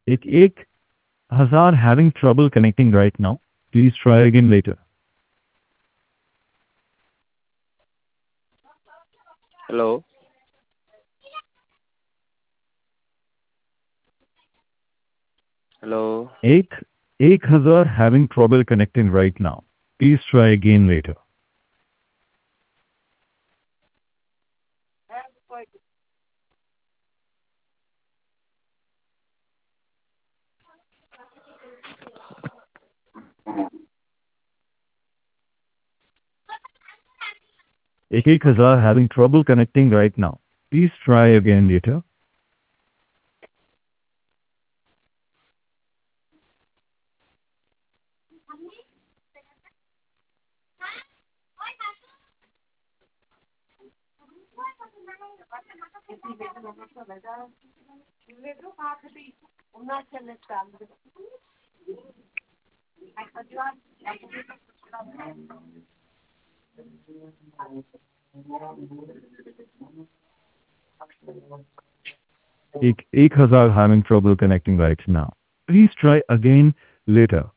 एक हजार having trouble connecting right now. Please try again later. Hello. Hello. एक हजार having trouble connecting right now. Please try again later. एक हजार having trouble connecting right now. Please try again later. एक हजार having trouble connecting right now. Please try again later.